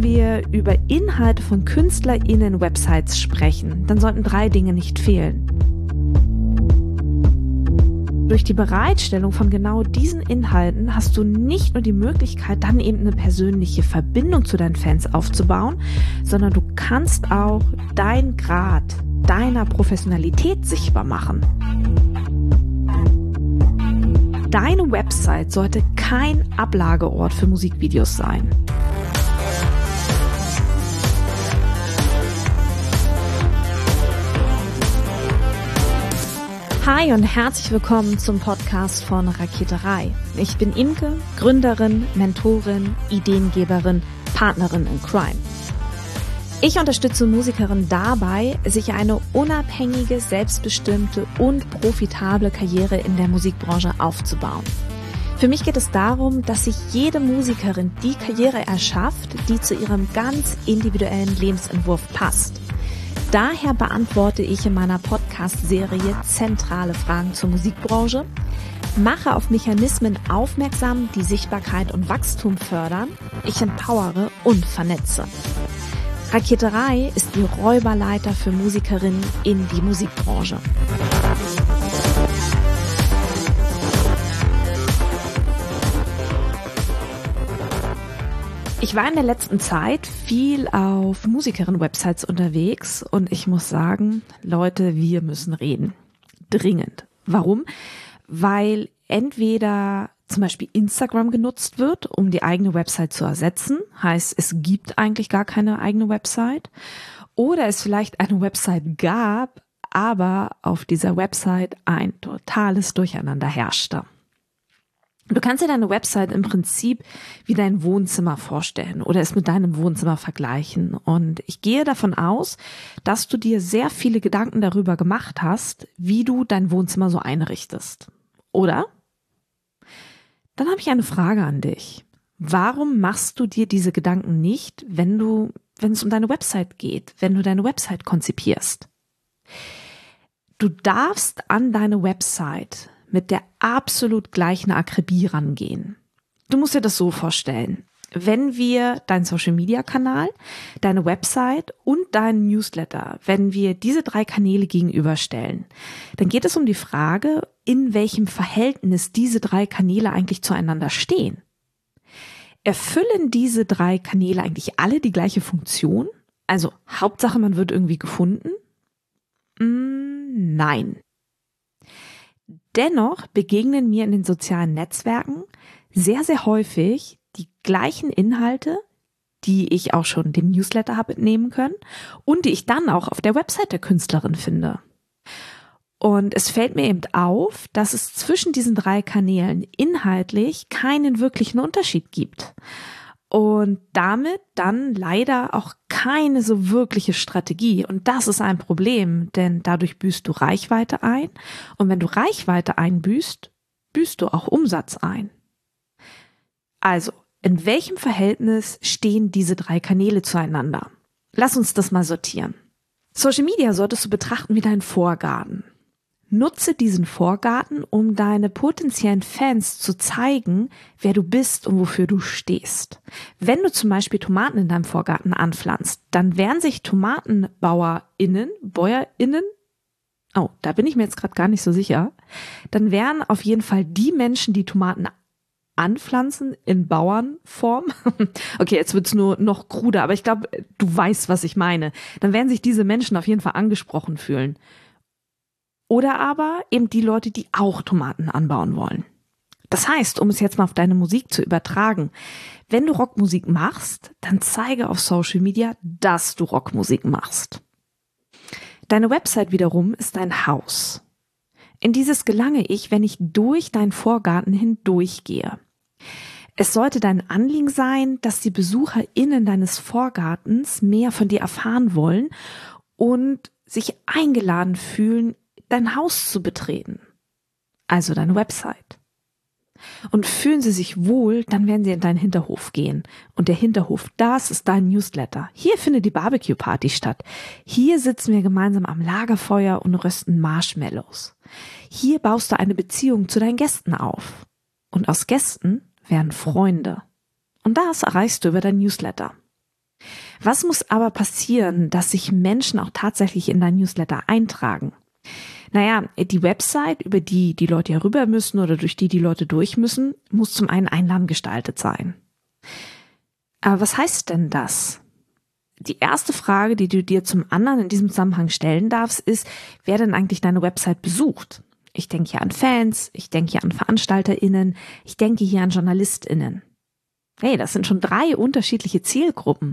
wir über Inhalte von KünstlerInnen-Websites sprechen, dann sollten 3 Dinge nicht fehlen. Durch die Bereitstellung von genau diesen Inhalten hast du nicht nur die Möglichkeit, dann eben eine persönliche Verbindung zu deinen Fans aufzubauen, sondern du kannst auch deinen Grad deiner Professionalität sichtbar machen. Deine Website sollte kein Ablageort für Musikvideos sein. Hi und herzlich willkommen zum Podcast von Raketerei. Ich bin Imke, Gründerin, Mentorin, Ideengeberin, Partnerin in Crime. Ich unterstütze Musikerinnen dabei, sich eine unabhängige, selbstbestimmte und profitable Karriere in der Musikbranche aufzubauen. Für mich geht es darum, dass sich jede Musikerin die Karriere erschafft, die zu ihrem ganz individuellen Lebensentwurf passt. Daher beantworte ich in meiner Podcast-Serie zentrale Fragen zur Musikbranche, mache auf Mechanismen aufmerksam, die Sichtbarkeit und Wachstum fördern, ich empowere und vernetze. Raketerei ist die Räuberleiter für Musikerinnen in die Musikbranche. Ich war in der letzten Zeit viel auf Musikerinnen-Websites unterwegs und ich muss sagen, Leute, wir müssen reden. Dringend. Warum? Weil entweder zum Beispiel Instagram genutzt wird, um die eigene Website zu ersetzen. Heißt, es gibt eigentlich gar keine eigene Website. Oder es vielleicht eine Website gab, aber auf dieser Website ein totales Durcheinander herrschte. Du kannst dir deine Website im Prinzip wie dein Wohnzimmer vorstellen oder es mit deinem Wohnzimmer vergleichen. Und ich gehe davon aus, dass du dir sehr viele Gedanken darüber gemacht hast, wie du dein Wohnzimmer so einrichtest. Oder? Dann habe ich eine Frage an dich. Warum machst du dir diese Gedanken nicht, wenn es um deine Website geht, wenn du deine Website konzipierst? Du darfst an deine Website mit der absolut gleichen Akribie rangehen. Du musst dir das so vorstellen. Wenn wir deinen Social-Media-Kanal, deine Website und deinen Newsletter, wenn wir diese 3 Kanäle gegenüberstellen, dann geht es um die Frage, in welchem Verhältnis diese 3 Kanäle eigentlich zueinander stehen. Erfüllen diese 3 Kanäle eigentlich alle die gleiche Funktion? Also Hauptsache, man wird irgendwie gefunden? Nein. Dennoch begegnen mir in den sozialen Netzwerken sehr, sehr häufig die gleichen Inhalte, die ich auch schon dem Newsletter habe entnehmen können und die ich dann auch auf der Website der Künstlerin finde. Und es fällt mir eben auf, dass es zwischen diesen 3 Kanälen inhaltlich keinen wirklichen Unterschied gibt. Und damit dann leider auch keine so wirkliche Strategie. Und das ist ein Problem, denn dadurch büßt du Reichweite ein. Und wenn du Reichweite einbüßt, büßt du auch Umsatz ein. Also, in welchem Verhältnis stehen diese 3 Kanäle zueinander? Lass uns das mal sortieren. Social Media solltest du betrachten wie deinen Vorgarten. Nutze diesen Vorgarten, um deine potenziellen Fans zu zeigen, wer du bist und wofür du stehst. Wenn du zum Beispiel Tomaten in deinem Vorgarten anpflanzt, dann werden sich Tomatenbäuerinnen, da bin ich mir jetzt gerade gar nicht so sicher, dann werden auf jeden Fall die Menschen, die Tomaten anpflanzen in Bauernform, okay, jetzt wird's nur noch kruder, aber ich glaube, du weißt, was ich meine, dann werden sich diese Menschen auf jeden Fall angesprochen fühlen. Oder aber eben die Leute, die auch Tomaten anbauen wollen. Das heißt, um es jetzt mal auf deine Musik zu übertragen, wenn du Rockmusik machst, dann zeige auf Social Media, dass du Rockmusik machst. Deine Website wiederum ist dein Haus. In dieses gelange ich, wenn ich durch deinen Vorgarten hindurchgehe. Es sollte dein Anliegen sein, dass die BesucherInnen deines Vorgartens mehr von dir erfahren wollen und sich eingeladen fühlen, dein Haus zu betreten, also deine Website. Und fühlen sie sich wohl, dann werden sie in deinen Hinterhof gehen. Und der Hinterhof, das ist dein Newsletter. Hier findet die Barbecue-Party statt. Hier sitzen wir gemeinsam am Lagerfeuer und rösten Marshmallows. Hier baust du eine Beziehung zu deinen Gästen auf. Und aus Gästen werden Freunde. Und das erreichst du über dein Newsletter. Was muss aber passieren, dass sich Menschen auch tatsächlich in dein Newsletter eintragen? Naja, die Website, über die die Leute ja rüber müssen oder durch die Leute durch müssen, muss zum einen einladend gestaltet sein. Aber was heißt denn das? Die erste Frage, die du dir zum anderen in diesem Zusammenhang stellen darfst, ist, wer denn eigentlich deine Website besucht? Ich denke hier an Fans, ich denke hier an VeranstalterInnen, ich denke hier an JournalistInnen. Hey, das sind schon 3 unterschiedliche Zielgruppen.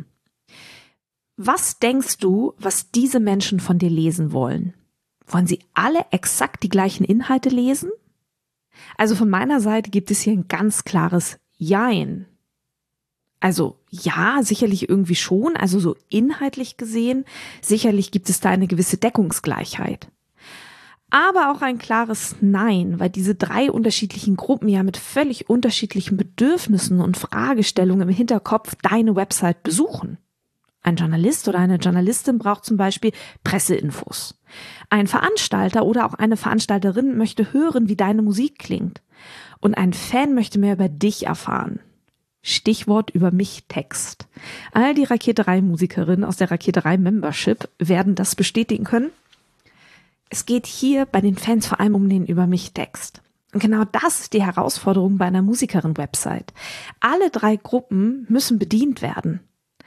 Was denkst du, was diese Menschen von dir lesen wollen? Wollen sie alle exakt die gleichen Inhalte lesen? Also von meiner Seite gibt es hier ein ganz klares Jein. Also ja, sicherlich irgendwie schon, also so inhaltlich gesehen, sicherlich gibt es da eine gewisse Deckungsgleichheit. Aber auch ein klares Nein, weil diese 3 unterschiedlichen Gruppen ja mit völlig unterschiedlichen Bedürfnissen und Fragestellungen im Hinterkopf deine Website besuchen. Ein Journalist oder eine Journalistin braucht zum Beispiel Presseinfos. Ein Veranstalter oder auch eine Veranstalterin möchte hören, wie deine Musik klingt. Und ein Fan möchte mehr über dich erfahren. Stichwort über mich Text. All die Raketerei-Musikerinnen aus der Raketerei-Membership werden das bestätigen können. Es geht hier bei den Fans vor allem um den über mich Text. Und genau das ist die Herausforderung bei einer Musikerin-Website. Alle 3 Gruppen müssen bedient werden.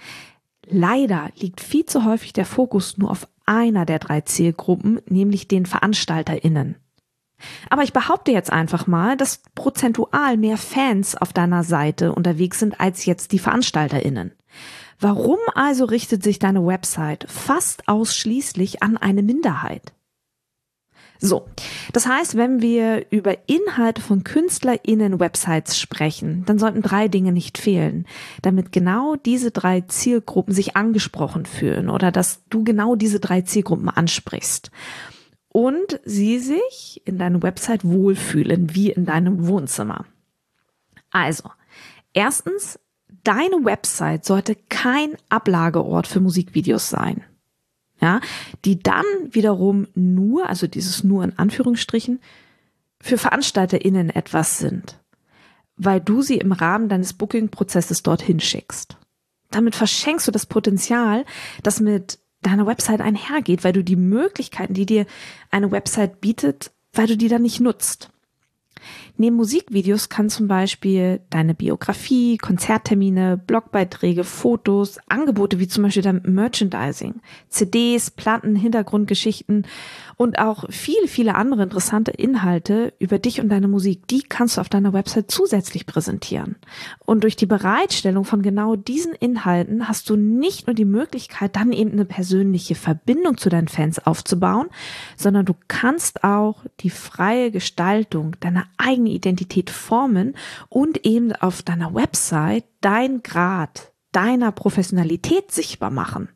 Leider liegt viel zu häufig der Fokus nur auf einer der 3 Zielgruppen, nämlich den VeranstalterInnen. Aber ich behaupte jetzt einfach mal, dass prozentual mehr Fans auf deiner Seite unterwegs sind als jetzt die VeranstalterInnen. Warum also richtet sich deine Website fast ausschließlich an eine Minderheit? So, das heißt, wenn wir über Inhalte von KünstlerInnen-Websites sprechen, dann sollten 3 Dinge nicht fehlen, damit genau diese 3 Zielgruppen sich angesprochen fühlen oder dass du genau diese 3 Zielgruppen ansprichst und sie sich in deiner Website wohlfühlen, wie in deinem Wohnzimmer. Also, erstens, deine Website sollte kein Ablageort für Musikvideos sein. Ja, die dann wiederum nur, also dieses nur in Anführungsstrichen, für VeranstalterInnen etwas sind, weil du sie im Rahmen deines Booking-Prozesses dorthin schickst. Damit verschenkst du das Potenzial, das mit deiner Website einhergeht, weil du die Möglichkeiten, die dir eine Website bietet, weil du die dann nicht nutzt. Neben Musikvideos kann zum Beispiel deine Biografie, Konzerttermine, Blogbeiträge, Fotos, Angebote wie zum Beispiel dein Merchandising, CDs, Platten, Hintergrundgeschichten und auch viele andere interessante Inhalte über dich und deine Musik, die kannst du auf deiner Website zusätzlich präsentieren. Und durch die Bereitstellung von genau diesen Inhalten hast du nicht nur die Möglichkeit, dann eben eine persönliche Verbindung zu deinen Fans aufzubauen, sondern du kannst auch die freie Gestaltung deiner eigene Identität formen und eben auf deiner Website dein Grad deiner Professionalität sichtbar machen.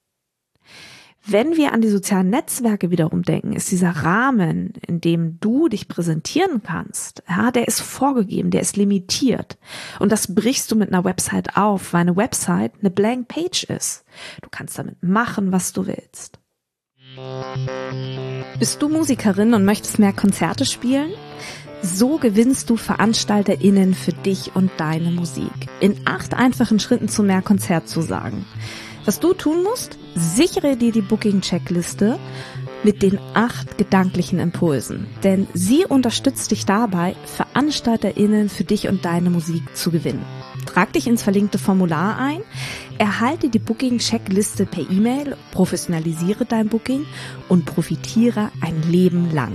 Wenn wir an die sozialen Netzwerke wiederum denken, ist dieser Rahmen, in dem du dich präsentieren kannst, ja, der ist vorgegeben, der ist limitiert. Und das brichst du mit einer Website auf, weil eine Website eine Blank Page ist. Du kannst damit machen, was du willst. Bist du Musikerin und möchtest mehr Konzerte spielen? So gewinnst du VeranstalterInnen für dich und deine Musik. In 8 einfachen Schritten zu mehr Konzertzusagen. Was du tun musst? Sichere dir die Booking-Checkliste mit den 8 gedanklichen Impulsen. Denn sie unterstützt dich dabei, VeranstalterInnen für dich und deine Musik zu gewinnen. Trag dich ins verlinkte Formular ein, erhalte die Booking-Checkliste per E-Mail, professionalisiere dein Booking und profitiere ein Leben lang.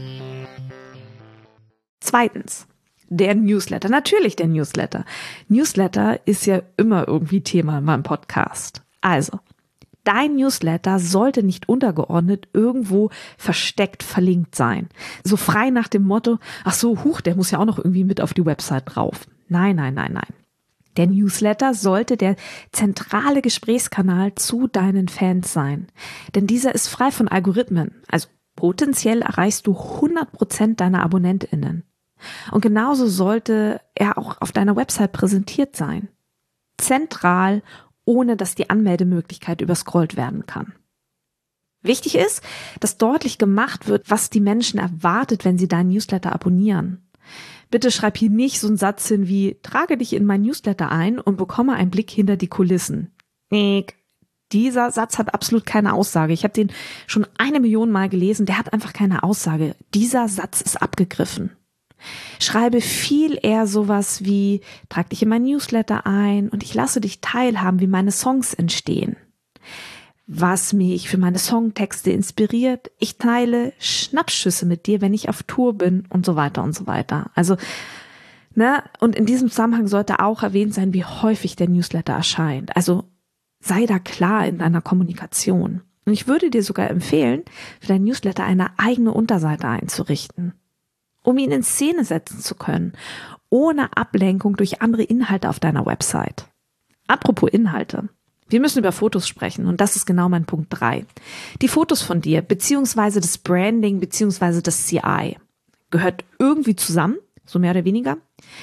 Zweitens, der Newsletter. Natürlich der Newsletter. Newsletter ist ja immer irgendwie Thema in meinem Podcast. Also, dein Newsletter sollte nicht untergeordnet irgendwo versteckt verlinkt sein. So frei nach dem Motto, ach so, der muss ja auch noch irgendwie mit auf die Website drauf. Nein. Der Newsletter sollte der zentrale Gesprächskanal zu deinen Fans sein. Denn dieser ist frei von Algorithmen. Also potenziell erreichst du 100% deiner AbonnentInnen. Und genauso sollte er auch auf deiner Website präsentiert sein. Zentral, ohne dass die Anmeldemöglichkeit überscrollt werden kann. Wichtig ist, dass deutlich gemacht wird, was die Menschen erwartet, wenn sie deinen Newsletter abonnieren. Bitte schreib hier nicht so einen Satz hin wie, trage dich in mein Newsletter ein und bekomme einen Blick hinter die Kulissen. Dieser Satz hat absolut keine Aussage. Ich habe den schon 1 Million Mal gelesen. Der hat einfach keine Aussage. Dieser Satz ist abgegriffen. Schreibe viel eher sowas wie, trag dich in mein Newsletter ein und ich lasse dich teilhaben, wie meine Songs entstehen. Was mich für meine Songtexte inspiriert. Ich teile Schnappschüsse mit dir, wenn ich auf Tour bin und so weiter und so weiter. Also, und in diesem Zusammenhang sollte auch erwähnt sein, wie häufig der Newsletter erscheint. Also, sei da klar in deiner Kommunikation. Und ich würde dir sogar empfehlen, für dein Newsletter eine eigene Unterseite einzurichten, um ihn in Szene setzen zu können, ohne Ablenkung durch andere Inhalte auf deiner Website. Apropos Inhalte. Wir müssen über Fotos sprechen und das ist genau mein Punkt 3. Die Fotos von dir, beziehungsweise das Branding, beziehungsweise das CI, gehört irgendwie zusammen, so mehr oder weniger.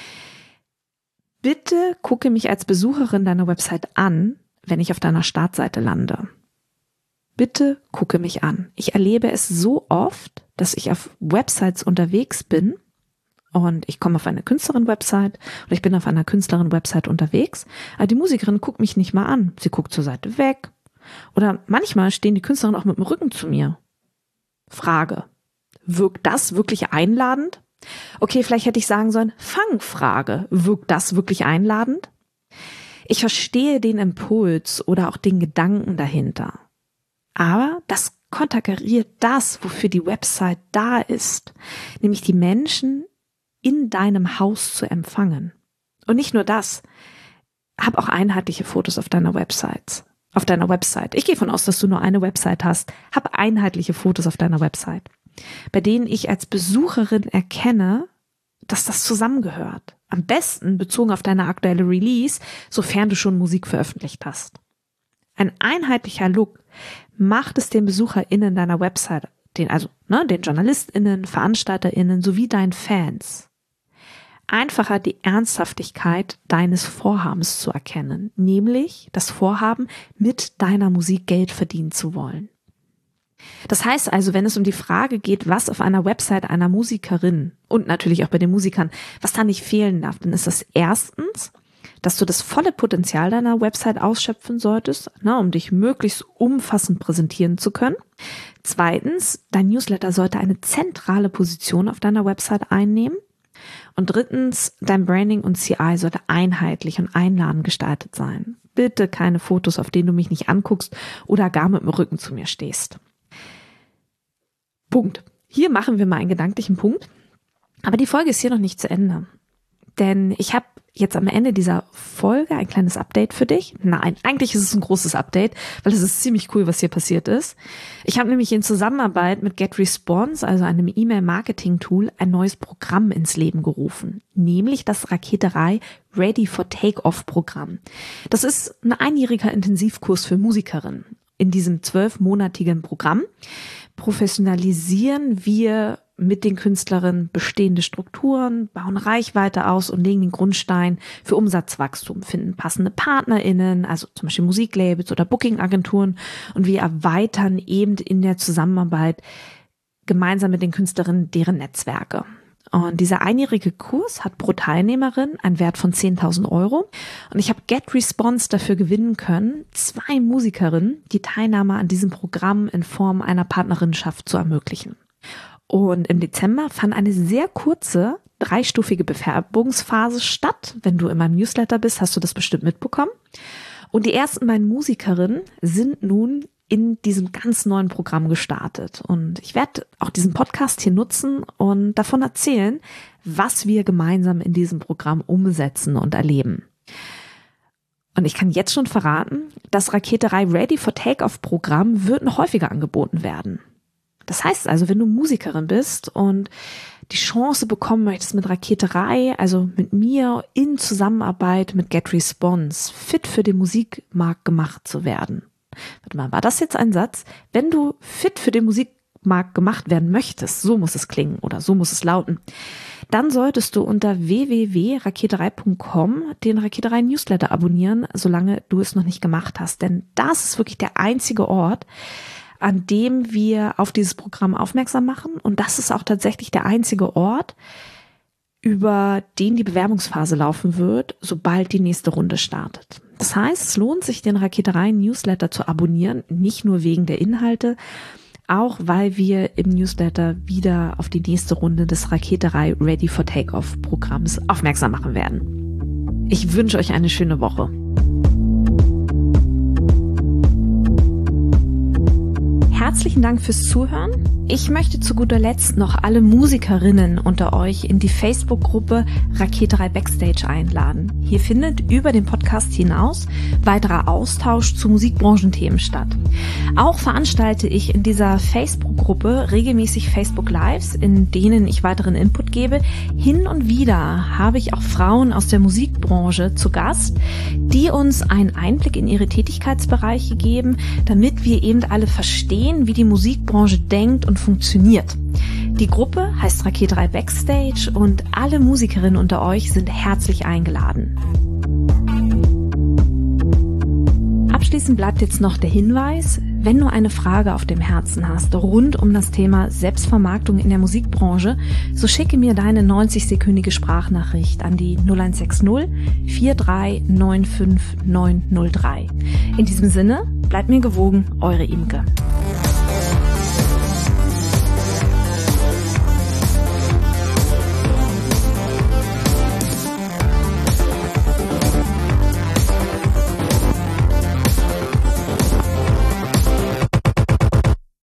Bitte gucke mich als Besucherin deiner Website an, wenn ich auf deiner Startseite lande. Bitte gucke mich an. Ich erlebe es so oft, dass ich auf Websites unterwegs bin und ich komme auf eine Künstlerin-Website oder ich bin auf einer Künstlerin-Website unterwegs, aber die Musikerin guckt mich nicht mal an. Sie guckt zur Seite weg oder manchmal stehen die Künstlerinnen auch mit dem Rücken zu mir. Frage: Wirkt das wirklich einladend? Okay, vielleicht hätte ich sagen sollen, Fangfrage: Wirkt das wirklich einladend? Ich verstehe den Impuls oder auch den Gedanken dahinter. Aber das konterkariert das, wofür die Website da ist, nämlich die Menschen in deinem Haus zu empfangen. Und nicht nur das, hab auch einheitliche Fotos auf deiner Website. Ich gehe von aus, dass du nur eine Website hast. Hab einheitliche Fotos auf deiner Website, bei denen ich als Besucherin erkenne, dass das zusammengehört. Am besten bezogen auf deine aktuelle Release, sofern du schon Musik veröffentlicht hast. Ein einheitlicher Look macht es den BesucherInnen deiner Website, den JournalistInnen, VeranstalterInnen sowie deinen Fans einfacher, die Ernsthaftigkeit deines Vorhabens zu erkennen, nämlich das Vorhaben, mit deiner Musik Geld verdienen zu wollen. Das heißt also, wenn es um die Frage geht, was auf einer Website einer Musikerin und natürlich auch bei den Musikern, was da nicht fehlen darf, dann ist das erstens, dass du das volle Potenzial deiner Website ausschöpfen solltest, um dich möglichst umfassend präsentieren zu können. Zweitens, dein Newsletter sollte eine zentrale Position auf deiner Website einnehmen. Und drittens, dein Branding und CI sollte einheitlich und einladend gestaltet sein. Bitte keine Fotos, auf denen du mich nicht anguckst oder gar mit dem Rücken zu mir stehst. Punkt. Hier machen wir mal einen gedanklichen Punkt. Aber die Folge ist hier noch nicht zu Ende. Denn ich habe jetzt am Ende dieser Folge ein kleines Update für dich. Nein, eigentlich ist es ein großes Update, weil es ist ziemlich cool, was hier passiert ist. Ich habe nämlich in Zusammenarbeit mit GetResponse, also einem E-Mail-Marketing-Tool, ein neues Programm ins Leben gerufen. Nämlich das Raketerei Ready for Take-Off-Programm. Das ist ein einjähriger Intensivkurs für Musikerinnen. In diesem 12-monatigen Programm professionalisieren wir mit den Künstlerinnen bestehende Strukturen, bauen Reichweite aus und legen den Grundstein für Umsatzwachstum, finden passende PartnerInnen, also zum Beispiel Musiklabels oder Bookingagenturen, und wir erweitern eben in der Zusammenarbeit gemeinsam mit den Künstlerinnen deren Netzwerke. Und dieser einjährige Kurs hat pro Teilnehmerin einen Wert von 10.000 Euro. Und ich habe GetResponse dafür gewinnen können, 2 Musikerinnen die Teilnahme an diesem Programm in Form einer Partnerinnenschaft zu ermöglichen. Und im Dezember fand eine sehr kurze, 3-stufige Bewerbungsphase statt. Wenn du in meinem Newsletter bist, hast du das bestimmt mitbekommen. Und die ersten beiden Musikerinnen sind nun in diesem ganz neuen Programm gestartet. Und ich werde auch diesen Podcast hier nutzen und davon erzählen, was wir gemeinsam in diesem Programm umsetzen und erleben. Und ich kann jetzt schon verraten, das Raketerei Ready for Take-Off-Programm wird noch häufiger angeboten werden. Das heißt also, wenn du Musikerin bist und die Chance bekommen möchtest, mit Raketerei, also mit mir in Zusammenarbeit mit GetResponse, fit für den Musikmarkt gemacht zu werden. Warte mal, war das jetzt ein Satz? Wenn du fit für den Musikmarkt gemacht werden möchtest, so muss es klingen oder so muss es lauten, dann solltest du unter www.raketerei.com den Raketerei Newsletter abonnieren, solange du es noch nicht gemacht hast. Denn das ist wirklich der einzige Ort, an dem wir auf dieses Programm aufmerksam machen. Und das ist auch tatsächlich der einzige Ort, über den die Bewerbungsphase laufen wird, sobald die nächste Runde startet. Das heißt, es lohnt sich, den Raketerei-Newsletter zu abonnieren, nicht nur wegen der Inhalte, auch weil wir im Newsletter wieder auf die nächste Runde des Raketerei Ready for Takeoff Programms aufmerksam machen werden. Ich wünsche euch eine schöne Woche. Herzlichen Dank fürs Zuhören. Ich möchte zu guter Letzt noch alle Musikerinnen unter euch in die Facebook-Gruppe Raketerei Backstage einladen. Hier findet über den Podcast hinaus weiterer Austausch zu Musikbranchenthemen statt. Auch veranstalte ich in dieser Facebook-Gruppe regelmäßig Facebook-Lives, in denen ich weiteren Input gebe. Hin und wieder habe ich auch Frauen aus der Musikbranche zu Gast, die uns einen Einblick in ihre Tätigkeitsbereiche geben, damit wir eben alle verstehen, wie die Musikbranche denkt und funktioniert. Die Gruppe heißt Raketerei Backstage und alle Musikerinnen unter euch sind herzlich eingeladen. Abschließend bleibt jetzt noch der Hinweis, wenn du eine Frage auf dem Herzen hast rund um das Thema Selbstvermarktung in der Musikbranche, so schicke mir deine 90-sekündige Sprachnachricht an die 0160 4395903. In diesem Sinne, bleibt mir gewogen, eure Imke.